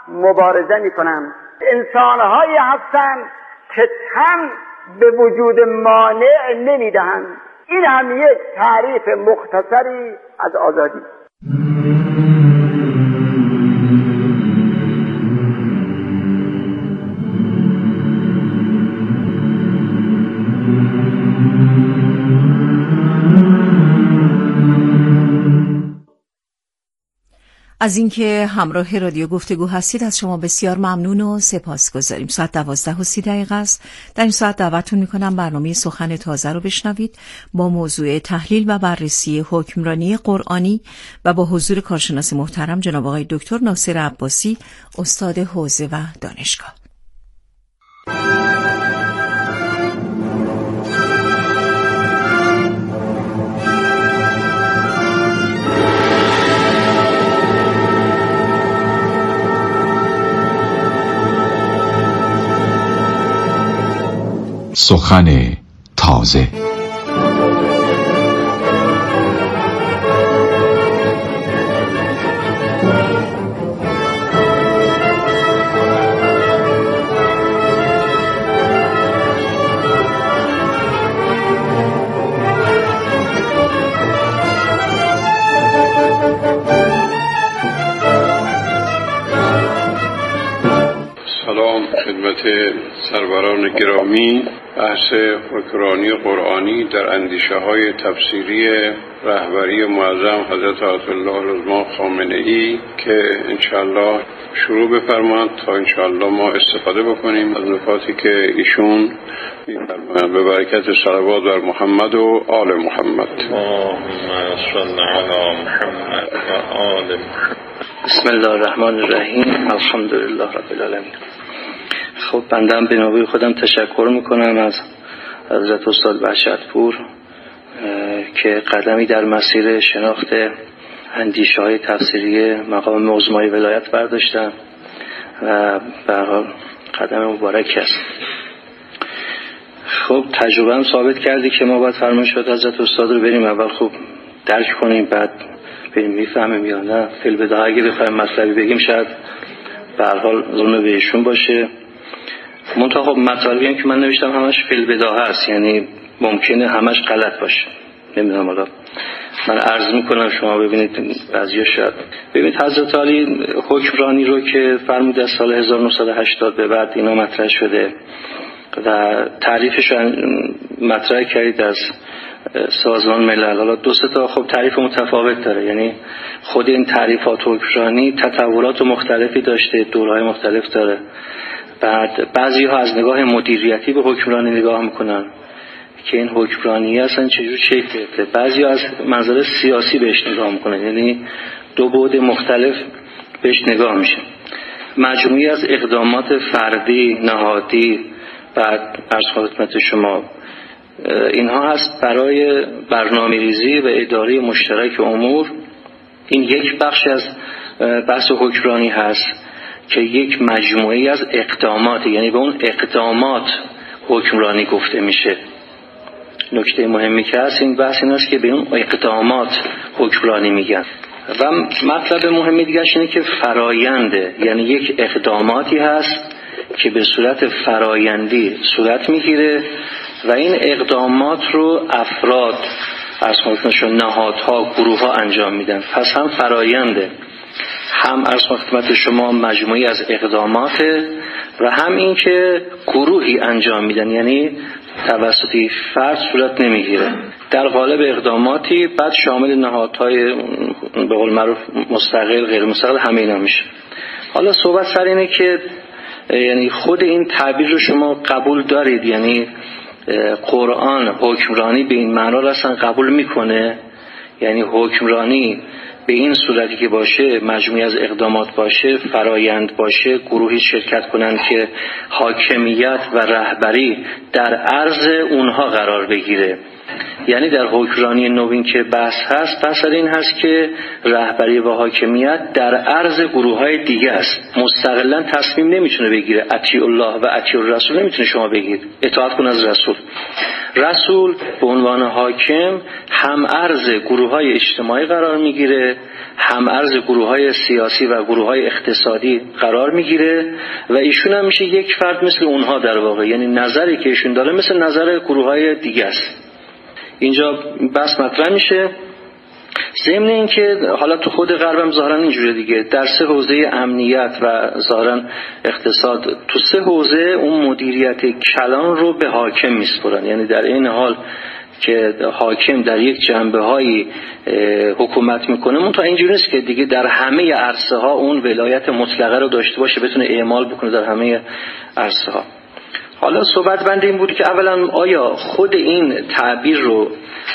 مبارزه میکنن. انسانهایی هستند که تن به وجود مانع نمیدهند. این هم یک تعریف مختصری از آزادی. از اینکه همراه رادیو گفتگو هستید از شما بسیار ممنون و سپاسگزاریم. ساعت 12:30 است. در این ساعت دعوتتون میکنم برنامه سخن تازه رو بشنوید با موضوع تحلیل و بررسی حکمرانی قرآنی و با حضور کارشناس محترم جناب آقای دکتر ناصر عباسی، استاد حوزه و دانشگاه. سخن تازه. سلام خدمت سروران گرامی. بحث حکمرانی قرآنی در اندیشه‌های تفسیری رهبری معظم حضرت آیت الله العظمی خامنه‌ای که انشاءالله شروع بفرمایند تا انشاءالله ما استفاده بکنیم از نکاتی که ایشون می‌فرمایند. به برکت صلوات بر محمد و آل محمد. اللهم صل علی محمد و آل محمد. بسم الله الرحمن الرحیم. الحمدلله رب العالمین. خب بندم به نوبه خودم تشکر میکنم از حضرت استاد وحشتپور که قدمی در مسیر شناخت اندیشه‌های تفسیری مقام معظمای ولایت برداشتن و به هر حال قدم مبارکی است. خب تجربه هم ثابت کرده که ما باید فرمایشات حضرت استاد رو بریم اول خوب درک کنیم، بعد بریم میفهمیم یا نه. فی البداهه اگه بخوایم مطلبی بگیم شاید به هر حال ظلم بهشون باشه. منتها خب مطالبی هم که من نوشتم همش فی البداهه است، یعنی ممکنه همش غلط باشه. نمیدونم، حالا من عرض میکنم شما ببینید بعضیا شاید ببینید. حضرت علی حکمرانی رو که فرمود از سال 1980 به بعد اینا مطرح شده و تعریفش رو مطرح کردید از سازمان ملل. حالا دو سه تا خب تعریف متفاوت داره، یعنی خود این تعریفات حکمرانی تطورات مختلفی داشته، دورهای مختلف داره. بعد بعضی ها از نگاه مدیریتی به حکمرانی نگاه میکنن که این حکمرانی اصلا چجور شکل گرفته. بعضی ها از منظر سیاسی بهش نگاه میکنن، یعنی دو بعد مختلف بهش نگاه میشه. مجموعی از اقدامات فردی، نهادی، بعد عرض خدمت شما اینها هست برای برنامه‌ریزی و اداره مشترک امور. این یک بخش از بحث حکمرانی هست که یک مجموعی از اقدامات، یعنی به اون اقدامات حکمرانی گفته میشه. نکته مهمی که هست این بحث این است که به اون اقدامات حکمرانی میگن. و مطلب مهمی دیگه اینه که فراینده، یعنی یک اقداماتی هست که به صورت فرایندی صورت میگیره و این اقدامات رو افراد از خدمتشون نهادها، گروه‌ها انجام میدن. پس هم فراینده، هم از خدمت شما مجموعی از اقداماته و هم این که گروهی انجام میدن، یعنی توسط فرد صورت نمیگیره. در قالب اقداماتی بعد شامل نهادهای به قول معروف مستقل، غیر مستقل، همه اینا میشه. حالا صحبت سر اینه که یعنی خود این تعبیر رو شما قبول دارید، یعنی قرآن حکمرانی به این معنا رو اصلا قبول میکنه، یعنی حکمرانی به این صورتی که باشه، مجموعی از اقدامات باشه، فرایند باشه، گروهی شرکت کنن که حاکمیت و رهبری در عرض اونها قرار بگیره. یعنی در حکمرانی نوین که بحث هست، بحث این هست که رهبری و حاکمیت در عرض گروه‌های دیگه است. مستقلاً تصمیم نمیتونه بگیره. اطیع الله و اطیع الرسول نمیتونه شما بگید اطاعت کن از رسول. رسول به عنوان حاکم هم عرض گروه‌های اجتماعی قرار میگیره، هم عرض گروه‌های سیاسی و گروه‌های اقتصادی قرار میگیره و ایشون هم میشه یک فرد مثل اونها در واقع. یعنی نظری که ایشون داره مثل نظر گروه‌های دیگه است. اینجا بحث مطرح میشه. ضمن این که حالا تو خود غربم ظاهرا اینجوره دیگه، در 3 حوزه امنیت و ظاهرا اقتصاد، تو 3 حوزه اون مدیریت کلان رو به حاکم میسپرن. یعنی در این حال که حاکم در یک جنبه‌هایی حکومت میکنه، اون تا اینجوری نیست که دیگه در همه عرصه ها اون ولایت مطلقه رو داشته باشه، بتونه اعمال بکنه در همه عرصه ها. حالا صحبت بنده این بود که اولا آیا خود این تعبیر رو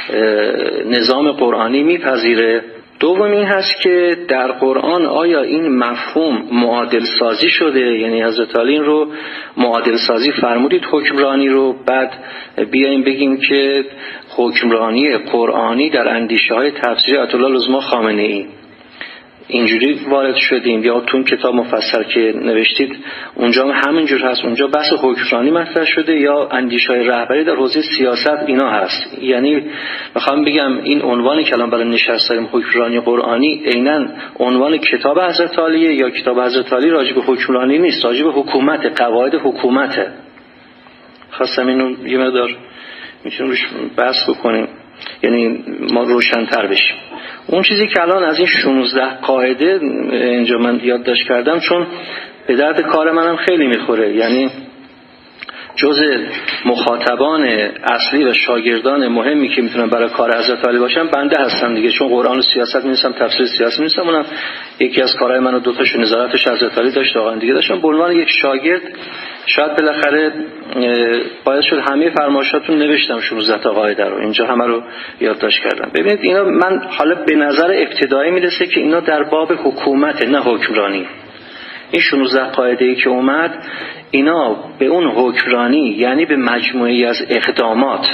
نظام قرآنی میپذیره؟ دوم این هست که در قرآن آیا این مفهوم معادل سازی شده؟ یعنی حضرت علی این رو معادل سازی فرمودید حکمرانی رو، بعد بیایم بگیم که حکمرانی قرآنی در اندیشه های تفسیری آیت الله العظمی خامنه ای اینجوری وارد شدیم، یا تو کتاب مفصل که نوشتید اونجا همینجور هست، اونجا بحث حکمرانی مطرح شده، یا اندیشه‌های رهبری در حوزه سیاست اینا هست. یعنی میخوام بگم این عنوانی که الان برای نشست داریم حکمرانی قرآنی عیناً عنوان کتاب حضرت علیه، یا کتاب حضرت علی راجع به حکمرانی نیست، راجع به حکومت، قواعد حکومته. خواستم اینو یه مقدار میتونیم روش بحث بکنیم، یعنی ما روشن‌تر بشیم. اون چیزی که الان از این 16 قاعده اینجا من یادداشت کردم چون به درد کار منم خیلی میخوره، یعنی جز مخاطبان اصلی و شاگردان مهمی که میتونن برای کار حضرت علی باشن بنده هستم دیگه، چون قرآن و سیاست می‌نویسم، تفسیر سیاسی می‌نویسم، اونم یکی از کارهای منو 2 تاشو نظارتش حضرت علی داشت، واقعا دیگه داشتم به عنوان یک شاگرد شاید بالاخره باید شد همه فرمایشاتون نوشتم 16 تا قاعده رو، اینجا همه رو یادداشت کردم. ببینید اینا من حالا به نظر ابتدایی میرسه که اینا در باب حکومت نه حکمرانی. این 16 قاعده‌ای که اومد اینا به اون حکمرانی، یعنی به مجموعی از اقدامات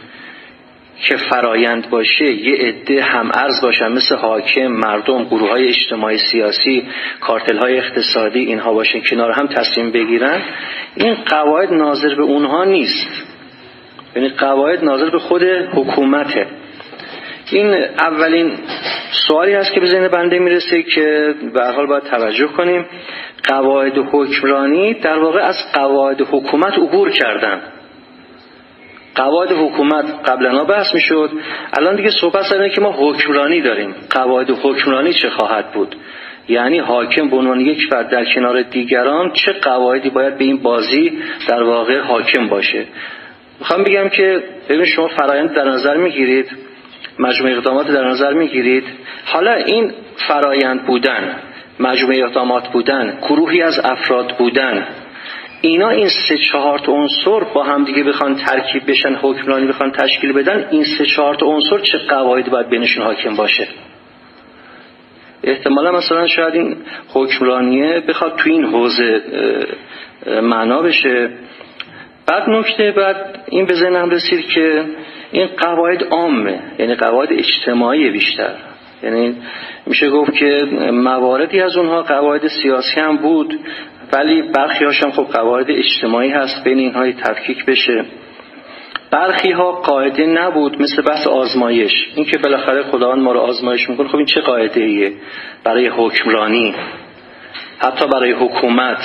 که فرایند باشه یه عده هم ارز باشن مثل حاکم، مردم، گروه‌های اجتماعی سیاسی، کارتل‌های اقتصادی، اینها باشن کنار هم تصمیم بگیرن، این قواعد ناظر به اونها نیست، یعنی قواعد ناظر به خود حکومته. این اولین سوالی هست که به ذهن بنده میرسه که به هر حال باید توجه کنیم. قواعد حکمرانی در واقع از قواعد حکومت عبور کردن. قواعد حکومت قبلا بحث میشد، الان دیگه صحبت سر که ما حکمرانی داریم. قواعد حکمرانی چه خواهد بود؟ یعنی حاکم به عنوان یک فرد در کنار دیگران چه قواعدی باید به این بازی در واقع حاکم باشه. میخوام بگم که ببین شما فرایند در نظر میگیرید، مجموعه اقدامات در نظر میگیرید، حالا این فرایند بودن، مجموعه اقدامات بودن، گروهی از افراد بودن، اینا این 3-4 تا عنصر با هم دیگه بخوان ترکیب بشن، حکمرانی بخوان تشکیل بدن، این 3-4 تا عنصر چه قواعدی باید بینشون حاکم باشه؟ احتمالا مثلا شاید این حکمرانیه بخواد تو این حوزه معنا بشه. بعد نکته بعد این به ذهنم رسید که این قواعد عامه، یعنی قواعد اجتماعی بیشتر، یعنی میشه گفت که مواردی از اونها قواعد سیاسی هم بود ولی برخی هاشم خب قواعد اجتماعی هست، بین اینها تفکیک بشه. برخی ها قاعده نبود، مثل بحث آزمایش، این که بالاخره خداوند ما رو آزمایش میکنه، خب این چه قاعده ایه برای حکمرانی، حتی برای حکومت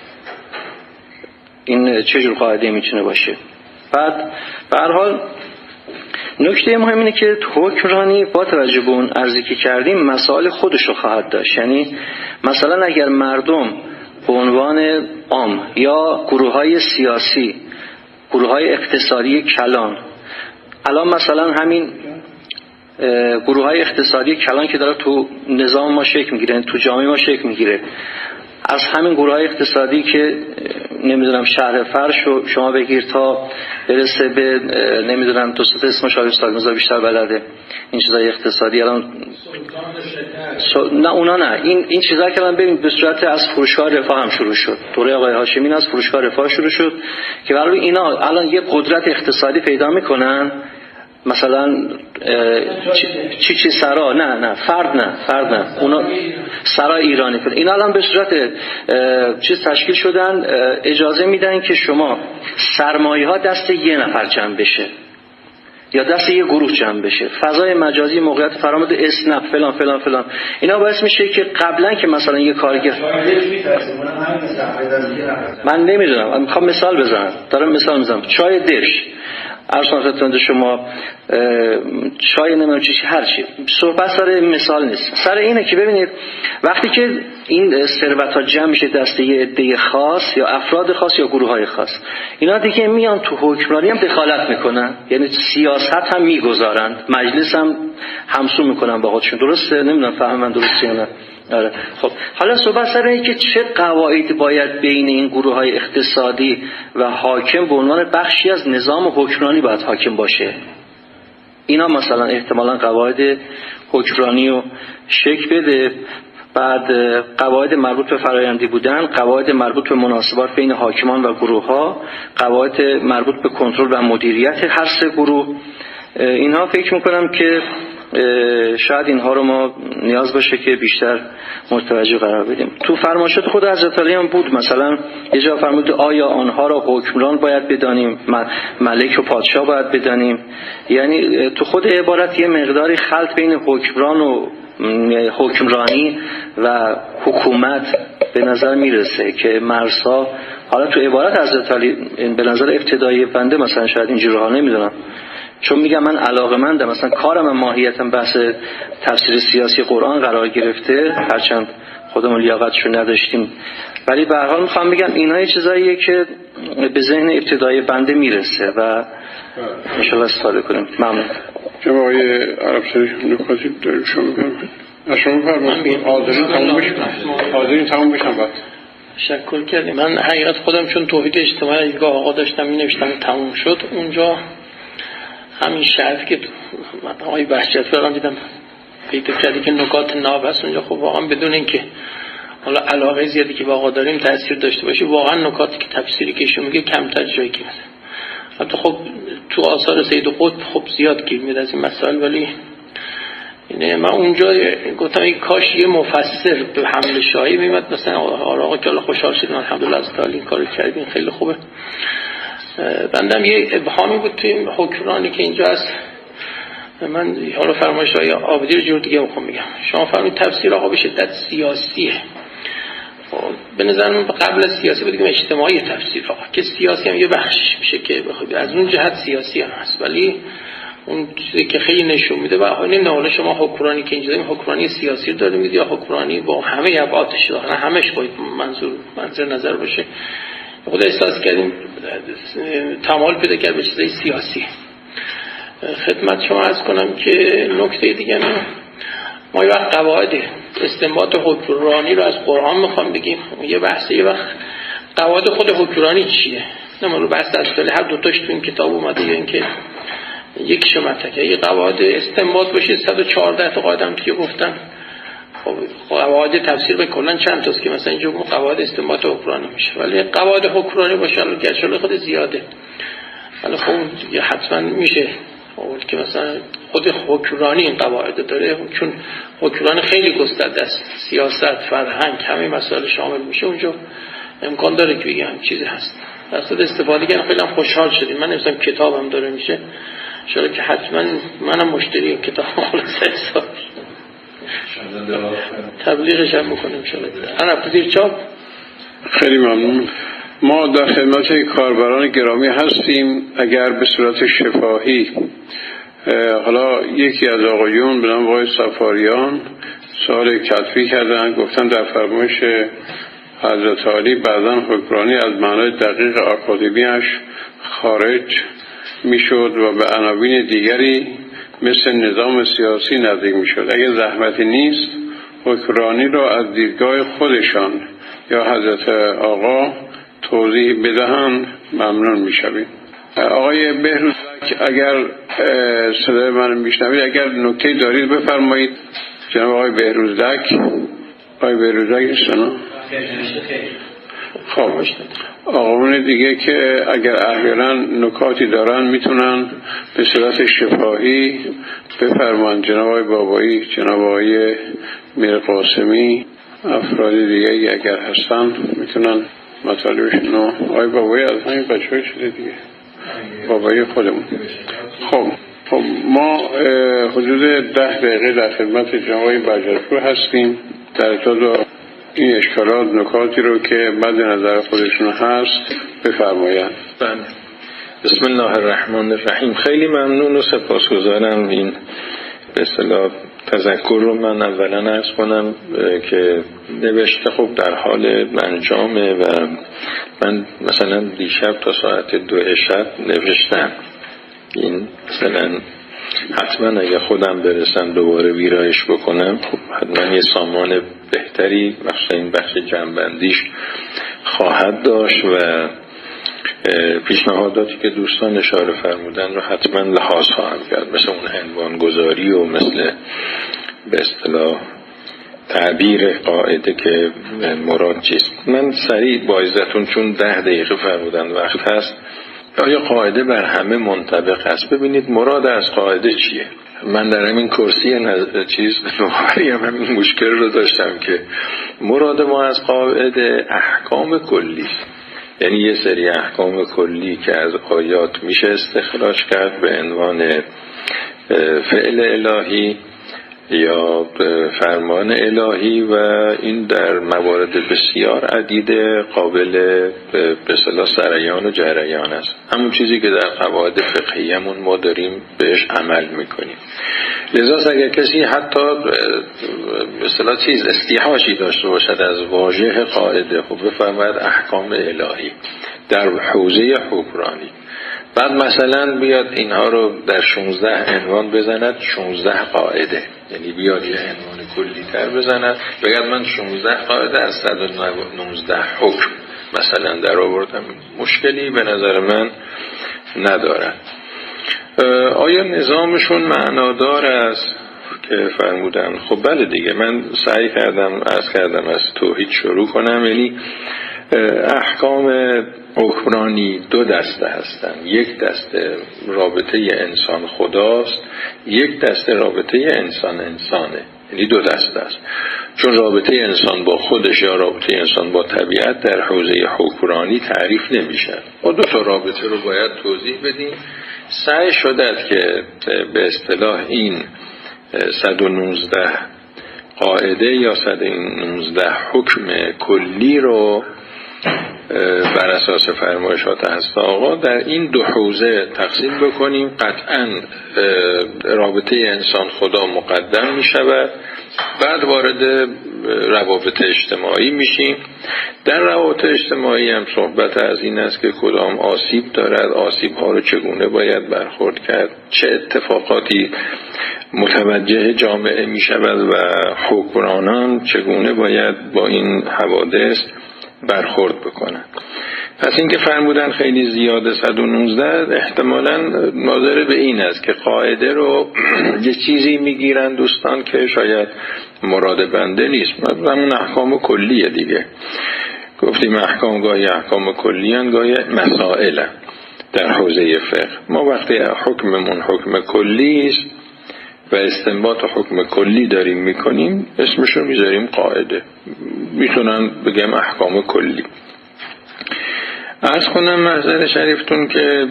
این چه جور قاعده میتونه باشه؟ بعد به هر حال نکته مهم اینه که حکمرانی با توجه به اون عرضی که کردیم مسائل خودشو خواهد داشت. یعنی مثلا اگر مردم به عنوان عام یا گروه‌های سیاسی، گروه‌های اقتصادی کلان، الان مثلا همین گروه‌های اقتصادی کلان که داره تو نظام ما شکل میگیره، تو جامعه ما شکل میگیره، از همین گروه‌های اقتصادی که نمیدونم شهر فرش رو شما بگیر تا برسه به نمیدونم تو ست اسمش استاد بیشتر بلده این چیزای اقتصادی، الان نه اونا نه، این چیزا که الان ببین به صورت از فروشگاه رفاه هم شروع شد، دوره آقای هاشمی از فروشگاه رفاه شروع شد که برای اینا الان یه قدرت اقتصادی پیدا میکنن، مثلا چی سرا نه فرد اونا سرای ایرانی کنه. اینا الان به صورت چیز تشکیل شدن، اجازه میدن که شما سرمایه ها دست یه نفر جمع بشه یا دست یه گروه جمع بشه. فضای مجازی، موقعیت فرامد، اسنپ فلان فلان فلان، اینا باعث میشه که قبلا که مثلا یه کارگر، من نمیدونم، میخوام مثال بزنم، دارم مثال میزنم، چای دش ارسان خدمت شما، چای نمیدونم چی هر چی، صحبت سر مثال نیست، سر اینه که ببینید وقتی که این ثروت ها جمع میشه دست یه عده خاص یا افراد خاص یا گروه های خاص، اینا دیگه میان تو حکمرانی هم دخالت میکنن، یعنی سیاست هم میگذارن، مجلس هم همسو میکنن با خودشون. درسته؟ نمیدونم فهم من درسته یا نه. آره. خب حالا صحبت سر اینه که چه قواعدی باید بین این گروه های اقتصادی و حاکم به عنوان بخشی از نظام حکمرانی باید حاکم باشه. اینا مثلا احتمالاً قواعد حکمرانی رو شکل بده، بعد قواعد مربوط به فرآیندی بودن، قواعد مربوط به مناسبات بین حاکمان و گروه ها، قواعد مربوط به کنترل و مدیریت هر سه گروه. اینها فکر میکنم که شاید اینها رو ما نیاز باشه که بیشتر متوجه قرار بدیم. تو فرمایشات خود حضرت علی هم بود، مثلا یه جا فرمود آیا آنها را حکمران باید بدانیم، ملک و پادشاه باید بدانیم. یعنی تو خود عبارت یه مقداری خلط بین حکمران و حکمرانی و حکومت به نظر میرسه که مرزها، حالا تو عبارت حضرت علی به نظر ابتدایی بنده مثلا شاید اینجوری ها، نمیدونم، چون میگم من علاقه‌مندم، مثلا کارم ماهیتاً بحث تفسیر سیاسی قرآن قرار گرفته، هرچند خودمون لیاقتشو نداشتیم، ولی به هر حال میخوام بگم اینا یه چیزاییه که به ذهن ابتدایی بنده میرسه و انشالله استفاده کنیم. ممنون. جناب آقای عرب‌سری نکاتی داریم شما بگم شما فرمایید حاضرین تمام بشن بعد تشکر کردیم. من حقیقت خودم چون توحید اجتماعی دیگه آقا داشتم می‌نوشتم تموم شد، اونجا همین شرطی که آقای بهجت فران دیدم پیدا کردی که نکات ناب هست اونجا، خب واقعا بدون اینکه حالا علاقه زیادی که با آقا داریم تاثیر داشته باشه، واقعا نکاتی که تفسیری که ایشون میگه کمتر جایی که میده. البته خب تو آثار سید قطب خب زیاد گیر میاد از این مسائل، ولی اینه من اونجا گفتم این کاش یه مفسر به حمل شاهی میمد، مثلا آقا که الله خوشحال شدیم الحمدلله از تعالی این کارو کردین خیلی خوبه. بندم یه ابهامی بود توی این حکمرانی که اینجا هست، من حالا فرمایش های آبادی رو جور دیگه میخوام بگم. شما فرمایید تفسیر آقا به شدت سیاسیه، به نظر من قبل از سیاسی بودیم اجتماعی تفسیر آقا، که سیاسی هم یه بخشش میشه که از اون جهت سیاسی هم هست، ولی اون چیزی که خیلی نشون میده و نمیدونم حالا شما حکمرانی که اینجا داریم حکمرانی سیاسی رو داریم یا حکمرانی با همه ابعادش داره، همش باید منظور نظر باشه. خود احساس کردیم تمایل پیدا کرد به چیزای سیاسی. خدمت شما عرض کنم که نکته دیگه ما یه وقت قواعد استنباط حکمرانی رو از قرآن میخوام بگیم، یه بحثه، یه وقت قواعد خود حکمرانی چیه، نه رو بحث اصلی هر دو تاش تو این کتاب اومده یا اینکه یکیشو مطرح. یه قواعد استنباط باشه 114 تا قاعده هم که گفتن. خب قواعد تفسیر به کلا چند تاست که مثلا اینجا قواعد استنباط حکمرانی میشه، ولی قواعد حکمرانی باشه گرچه خود زیاده، ولی خب حتما میشه که مثلا خود حکمرانی این قواعد داره، چون حکمرانی خیلی گسترده است، سیاست، فرهنگ، همه مسائل شامل میشه، اونجا امکان داره که بگم چیزی هست. درصد استفاده کردن خیلی هم خوشحال شدیم. من نمی‌دونم کتابم داره میشه شاید که حتما منم مشتری کتاب خلاصه حساب تبلیغش هم بکنیم شاید. انا پذیر چاپ. خیلی ممنون. ما در خدمت کاربران گرامی هستیم. اگر به صورت شفاهی حالا یکی از آقایون به نام آقای سفاریان سوال کتبی کردن، گفتن در فرمایش حضرت علی بعضا حکمرانی از معنای دقیق اکادمیش خارج میشد و به عناوین دیگری مثل نظام سیاسی نزدیک میشد. اگر زحمتی نیست حکمرانی را از دیدگاه خودشان یا حضرت آقا توضیح بدهند ممنون میشویم. آقای بهروزک اگر صدای من میشنوید اگر نکته دارید بفرمایید. جناب آقای بهروزک. آقای بهروزک شما خب آقایون دیگه که اگر احیانا نکاتی دارن میتونن به صورت شفاهی بفرمان. جناب آقای بابایی، جناب آقای میر قاسمی، افراد دیگه اگر هستن میتونن مطالبشون. آقای بابایی از همین بچه‌های شده دیگه، بابایی خودمون. خب ما حدود 10 دقیقه در خدمت جناب آقای برجسته هستیم در ارتباط این اشکالات، نکاتی رو که مد نظر خودشون هست بفرمایند. بله. بسم الله الرحمن الرحیم. خیلی ممنون و سپاسگزارم. این به اصطلاح تذکر رو من اولا عرض کنم که نوشته خب در حال انجامه و من مثلا دیشب تا ساعت 2 شب نوشتم. این مثلا حتما اگه خودم برسم دوباره ویرایش بکنم خب حتما یه سامان بهتری مثلا این بخش جنبندیش خواهد داشت و پیشنهاداتی که دوستان اشاره فرمودن رو حتما لحاظ خواهم کرد، مثل اون عنوان گذاری و مثل به اصطلاح تعبیر قاعده که مراد چیست. من سریع با عزتون چون 10 دقیقه فرمودن وقت هست، آیا قاعده بر همه منطبق است؟ ببینید مراد از قاعده چیه؟ من در همین کرسی همین مشکل رو داشتم که مراد ما از قاعده احکام کلی، یعنی یه سری احکام کلی که از آیات میشه استخراج کرد به عنوان فعل الهی یا فرمان الهی و این در موارد بسیار عدیده قابل به اصطلاح سریان و جریان است. همون چیزی که در قواعد فقهیمون ما داریم بهش عمل میکنیم. لذا اگر کسی حتی به اصطلاح استیحاشی داشته باشد از واژه قاعده خب بفرماید احکام الهی در حوزه حکمرانی، بعد مثلا بیاد اینها رو در 16 عنوان بزند، 16 قاعده، یعنی بیاد یه عنوان کلی تر بزند بگید من 16 قاعده از 119 حکم مثلا در آوردم. مشکلی به نظر من ندارد. آیا نظامشون معنادار است که فرمودن؟ خب بله دیگه، من سعی کردم از توحید شروع کنم. یعنی احکام حکمرانی 2 دسته هستن، یک دسته رابطه انسان خداست، یک دسته رابطه انسان انسانه، یعنی 2 دسته است. چون رابطه انسان با خودش یا رابطه انسان با طبیعت در حوزه حکمرانی تعریف نمیشه. ما 2 تا رابطه رو باید توضیح بدیم. سعی شده که به اصطلاح این 119 قاعده یا 119 حکم کلی رو بر اساس فرمایشات حضرت آقا در این 2 حوزه تقسیم بکنیم. قطعا رابطه انسان خدا مقدم می شود، بعد وارد روابط اجتماعی میشیم. در روابط اجتماعی هم صحبت از این است که کدام آسیب دارد، آسیب ها رو چگونه باید برخورد کرد، چه اتفاقاتی متوجه جامعه می شود و حکمرانان چگونه باید با این حوادث برخورد بکنن. پس این که فرمودن خیلی زیاده 119 احتمالاً ناظر به این است که قاعده رو یه چیزی میگیرن دوستان که شاید مراد بنده نیست. همون احکام کلیه دیگه. گفتیم احکام گاهی احکام کلیان، گاهی مسائل در حوزه فقه. ما وقتی حکممون حکم کلی است و استنباط حکم کلی داریم میکنیم اسمش رو میذاریم قاعده. میتونم بگم احکام کلی. عرض کنم محضر شریفتون که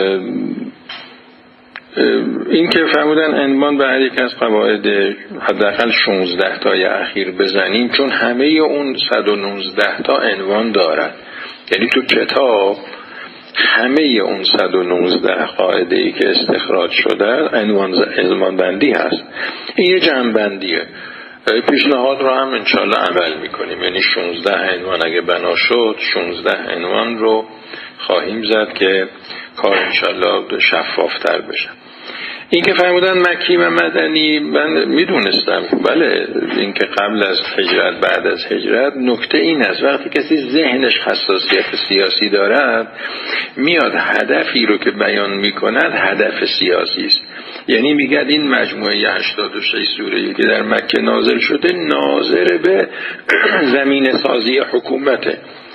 این که فرمودن عنوان به هر یک از قواعد حداقل 16 تای اخیر بزنیم، چون همه اون 119 تا عنوان دارد. یعنی تو کتاب همه اون 119 قاعده ای که استخراج شده عنوان بندی هست. این یه جمع بندیه. پیشنهاد رو هم انشالله عمل میکنیم، یعنی 16 عنوان اگه بنا شد 16 عنوان رو خواهیم زد که کار انشالله شفافتر بشه. این که فرمودن مکی و مدنی، من میدونستم بله این که قبل از هجرت بعد از هجرت. نکته این است وقتی کسی ذهنش حساسیت سیاسی دارد میاد هدفی رو که بیان میکند هدف سیاسی است. یعنی میگه این مجموعه 86 سوره‌ای که در مکه نازل شده ناظر به زمین سازی حکومته.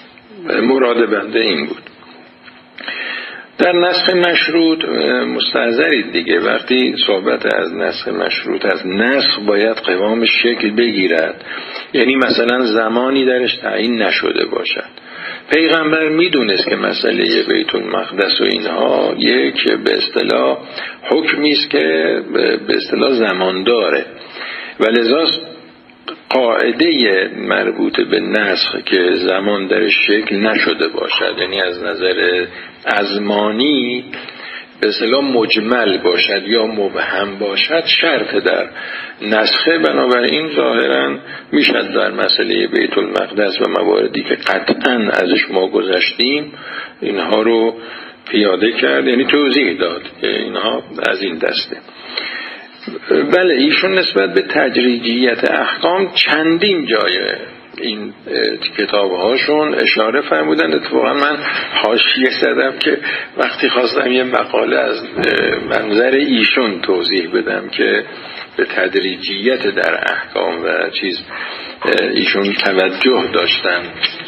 مراد بنده این بود. در نسخ مشروط مستحضرید دیگه، وقتی صحبت از نسخ مشروط، از نسخ باید قوام شکل بگیرد، یعنی مثلا زمانی درش تعیین نشده باشد. پیغمبر میدونست که مسئله بیت المقدس و اینها یک به اصطلاح حکمی است که به اصطلاح زمان داره و لذا قاعده مربوط به نسخ که زمان درش شکل نشده باشد، یعنی از نظر ازمانی به اصطلاح مجمل باشد یا مبهم باشد، شرط در نسخه. بنابراین ظاهرا میشد در مسئله بیت المقدس و مواردی که قطعا ازش ما گذشتیم اینها رو پیاده کرد، یعنی توضیح داد که اینها از این دسته. بله، ایشون نسبت به تدریجیت احکام چندین جای این کتاب هاشون اشاره فرمودن. اتفاقا من حاشیه زدم که وقتی خواستم یه مقاله از منظر ایشون توضیح بدم که به تدریجیت در احکام و چیز ایشون توجه داشتن.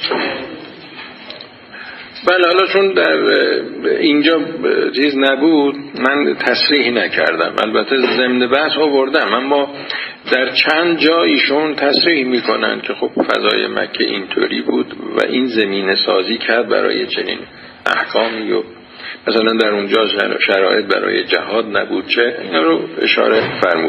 بله، حالا چون در اینجا چیز نبود من تصریح نکردم، البته ضمن بحث آوردم، اما در چند جا ایشون تصریح میکنن که خب فضای مکه اینطوری بود و این زمینه سازی کرد برای چنین احکامی و مثلا در اونجا شرایط برای جهاد نبود، چه اینا رو اشاره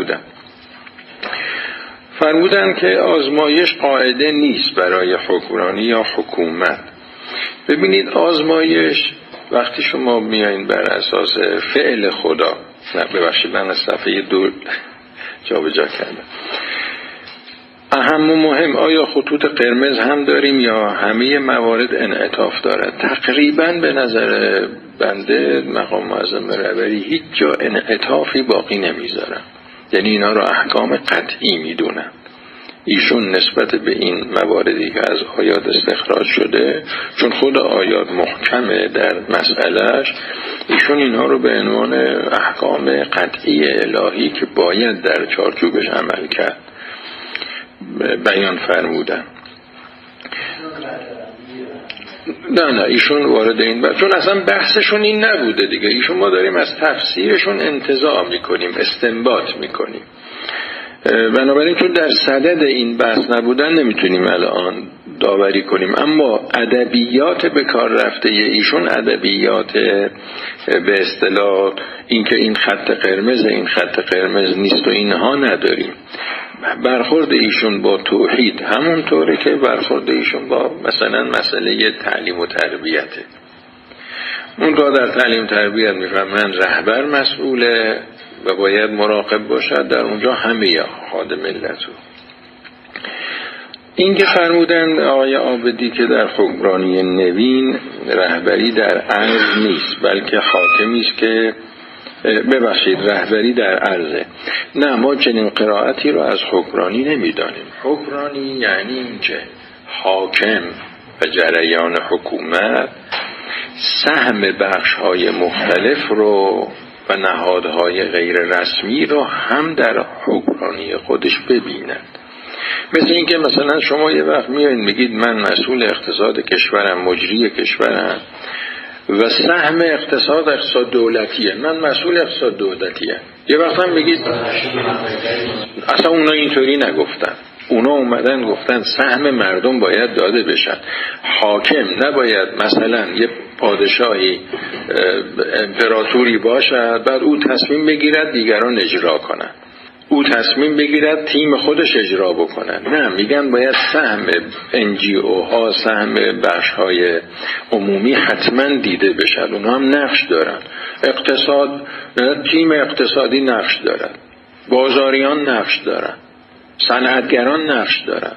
فرمودن که آزمایش قاعده نیست برای حکمرانی یا حکومت. ببینید، آزمایش وقتی شما میایین بر اساس فعل خدا، ببخشید من از صفحه 2 جابجا کردم، اهم و مهم آیا خطوط قرمز هم داریم یا همه موارد انعطاف دارد؟ تقریبا به نظر بنده مقام معظم رهبری هیچ جا انعطافی باقی نمیذارن، یعنی اینا رو احکام قطعی میدونن. ایشون نسبت به این مواردی که از آیات استخراج شده، چون خود آیات محکمه در مسئلهش، ایشون اینها رو به عنوان احکام قطعی الهی که باید در چارچوبش عمل کرد بیان فرمودن. نه ایشون وارد این چون اصلا بحثشون این نبوده دیگه. ایشون ما داریم از تفسیرشون انتزاع میکنیم، استنباط میکنیم. بنابراین چون در صدد این بحث نبودن نمیتونیم الان داوری کنیم، اما ادبیات به کار رفته ایشون ادبیات به اصطلاح اینکه این خط قرمز این خط قرمز نیست و اینها نداریم. برخورد ایشون با توحید همونطوره که برخورد ایشون با مثلا مسئله تعلیم و تربیته. اون در تعلیم تربیت میفهمن رهبر مسئوله و باید مراقب باشد، در اونجا همه خادم ملتو. این که فرمودن آقای عابدی که در حکمرانی نوین رهبری در عرض نیست بلکه حاکمی است که رهبری در عرضه. نه، ما چنین قرائتی رو از حکمرانی نمیدانیم. حکمرانی یعنی این که حاکم و جریان حکومت سهم بخش‌های مختلف رو و نهادهای غیر رسمی رو هم در حکمرانی خودش ببیند. مثل این که مثلا شما یه وقت میایین میگید من مسئول اقتصاد کشورم، مجری کشورم و سهم اقتصاد دولتیه، من مسئول اقتصاد دولتیه. یه وقت هم میگید اصلا اونا اینطوری نگفتن، اونا اومدن گفتن سهم مردم باید داده بشن، حاکم نباید مثلا یه پادشاهی امپراتوری باشد بعد او تصمیم بگیرد دیگران اجرا کنن، او تصمیم بگیرد تیم خودش اجرا بکنن. نه، میگن باید سهم NGO ها، سهم بخش های عمومی حتما دیده بشد. اونها هم نقش دارن، اقتصاد، تیم اقتصادی نقش دارن، بازاریان نقش دارن، صنعتگران نقش دارن.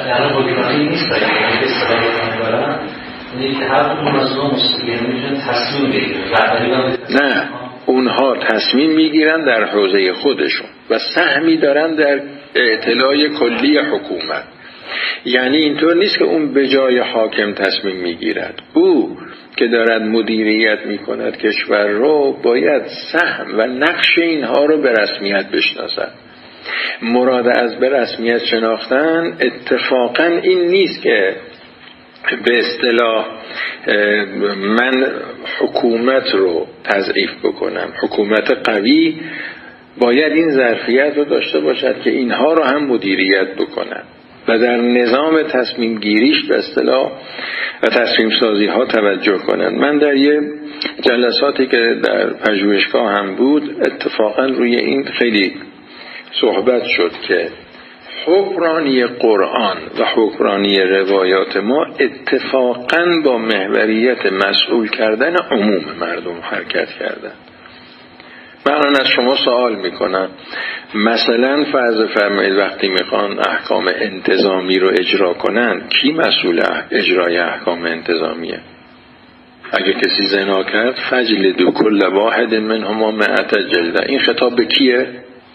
نه، اونها تصمیم میگیرن در حوزه خودشون و سهمی دارن در اطلاع کلی حکومت. یعنی اینطور نیست که اون به جای حاکم تصمیم میگیرد، او که دارد مدیریت میکند کشور رو باید سهم و نقش اینها رو به رسمیت بشناسد. مراد از به رسمیت شناختن اتفاقا این نیست که به اصطلاح من حکومت رو تضعیف بکنم، حکومت قوی باید این ظرفیت رو داشته باشد که اینها رو هم مدیریت بکنن و در نظام تصمیم گیریش به اصطلاح و تصمیم سازی ها توجه کنن. من در یه جلساتی که در پژوهشگاه هم بود اتفاقا روی این خیلی صحبت شد که حکمرانی قرآن و حکمرانی روایات ما اتفاقا با محوریت مسئول کردن عموم مردم حرکت کردن. من از شما سوال میکنم، مثلا فرض فرمایید وقتی میخوان احکام انتظامی رو اجرا کنن، کی مسئول اجرای احکام انتظامیه؟ اگه کسی زنا کرد فجلدوا کل واحد منهما 100 جلده. این خطاب به کیه؟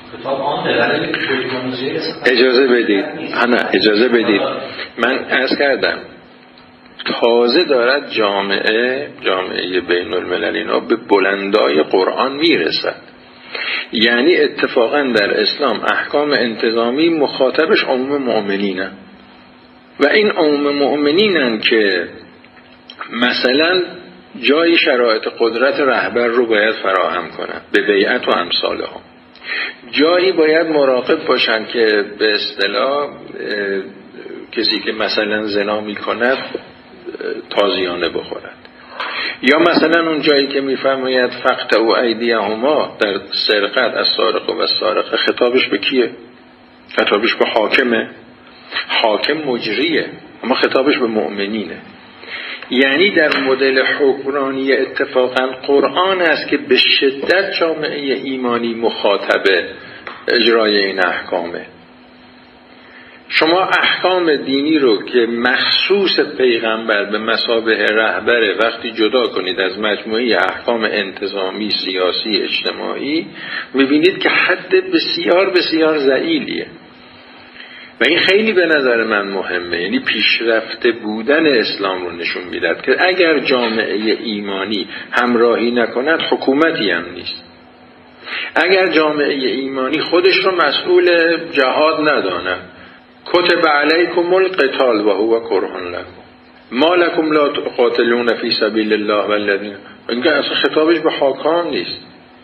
اجازه بدید، اجازه بدید، من عرض کردم تازه دارد جامعه بین المللی اینا به بلندای قرآن میرسد. یعنی اتفاقا در اسلام احکام انتظامی مخاطبش عموم مؤمنینن و این عموم مؤمنینن که مثلا جای شرایط قدرت رهبر رو باید فراهم کنن به بیعت و امثالها، جایی باید مراقب باشن که به اصطلاح کسی که مثلا زنا میکند تازیانه بخورد، یا مثلا اون جایی که میفرماید فقطعوا ایدیهما در سرقت از سارق و سارق، خطابش به کیه؟ خطابش به حاکمه. حاکم مجریه اما خطابش به مؤمنینه. یعنی در مدل حکمرانی اتفاقا قرآن است که به شدت جامعه ایمانی مخاطب اجرای این احکامه. شما احکام دینی رو که مخصوص پیغمبر به مثابه رهبره وقتی جدا کنید از مجموعه احکام انتظامی، سیاسی، اجتماعی، میبینید که حد بسیار بسیار ضئیلیه و این خیلی به نظر من مهمه. یعنی پیشرفته بودن اسلام رو نشون میداد که اگر جامعه ایمانی همراهی نکند حکومتی هم نیست. اگر جامعه ایمانی خودش رو مسئول جهاد نداند، کتب علیکم القتال و هو کرها لکم ما لکم لا تقاتلون فی سبیل الله والذین، اینکه اصلا خطابش به حاکم نیست.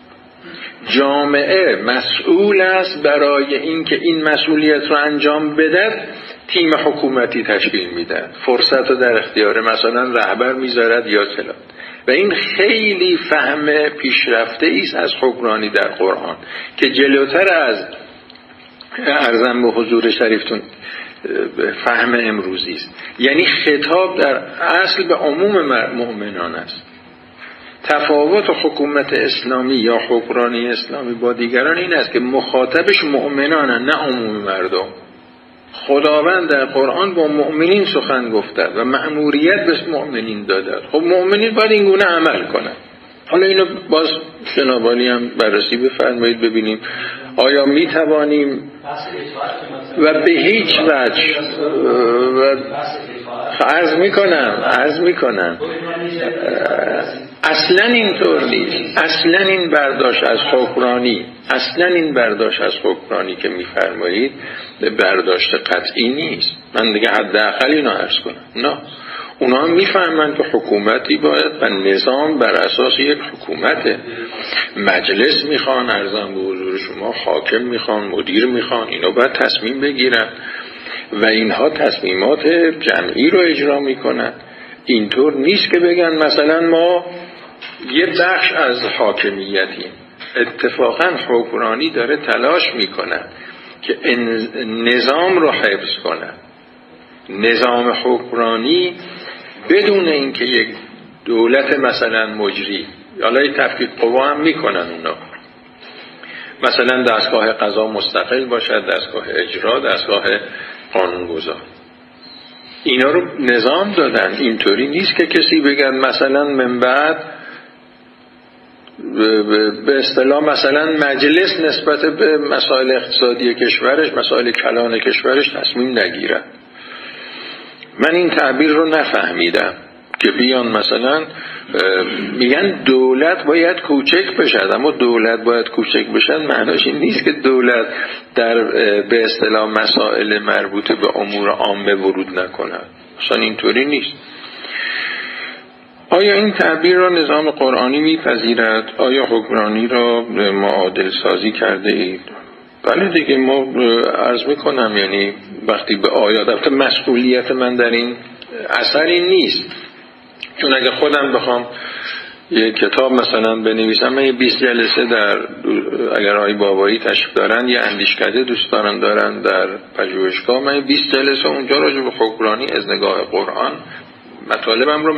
جامعه مسئول است برای اینکه این مسئولیت رو انجام بده، تیم حکومتی تشکیل میده، فرصت رو در اختیار مثلا رهبر میذارد یا چلا. و این خیلی فهم پیشرفته است از حکمرانی در قرآن که جلوتر از عرضم به حضور شریفتون فهم امروزی است. یعنی خطاب در اصل به عموم مؤمنان است. تفاوت حکومت اسلامی یا حکمرانی اسلامی با دیگران این است که مخاطبش مؤمنانن نه عموم مردم. خداوند در قرآن با مؤمنین سخن گفته و مأموریت به مؤمنین داده. خب مؤمنین باید این گونه عمل کنند. حالا اینو باز جنابعالی هم بررسی بفرمایید ببینیم آیا می توانیم و به هیچ وجه عرض میکنم اصلا اینطور نیست. اصلا این برداشت از حکمرانی که میفرمایید برداشت قطعی نیست. من دیگه حداقل اینو عرض کنم. نه، اونا هم میفهمن که حکومتی باید و نظام بر اساس یک حکومته. مجلس میخوان، عرضم به حضور شما، حاکم میخوان، مدیر میخوان، اینا باید تصمیم بگیرن و اینها تصمیمات جمعی رو اجرا میکنن. اینطور نیست که بگن مثلا ما یه بخش از حاکمیتیم. اتفاقا حکمرانی داره تلاش میکنه که نظام رو حفظ کنه. نظام حکمرانی بدون اینکه یک دولت مثلا مجری، حالا تفکیک قوا هم میکنن اونا، مثلا دستگاه قضا مستقل باشد، دستگاه اجرا، دستگاه قانونگذار، اینا رو نظام دادن. اینطوری نیست که کسی بگن مثلا من بعد به اصطلاح مثلا مجلس نسبت به مسائل اقتصادی کشورش، مسائل کلان کشورش تصمیم نگیرد. من این تعبیر رو نفهمیدم که بیان مثلا میگن دولت باید کوچک بشد، اما دولت باید کوچک بشد معناش این نیست که دولت در به اصطلاح مسائل مربوط به امور عامه ورود نکند. اصلا اینطوری نیست. آیا این تعبیر را نظام قرآنی میپذیرد؟ آیا حکمرانی را معادل سازی کرده اید؟ بله دیگه، ما عرض میکنم یعنی وقتی به آیات، البته مسئولیت من در این اثری نیست، چون اگه خودم بخوام یه کتاب مثلا بنویسم، من 20 جلسه در اگر آقای بابایی تشریف دارن یه اندیشکده دوستان دارن در پژوهشگاه، من 20 جلسه اونجا راجع به حکمرانی از نگاه قرآن مطالبم رو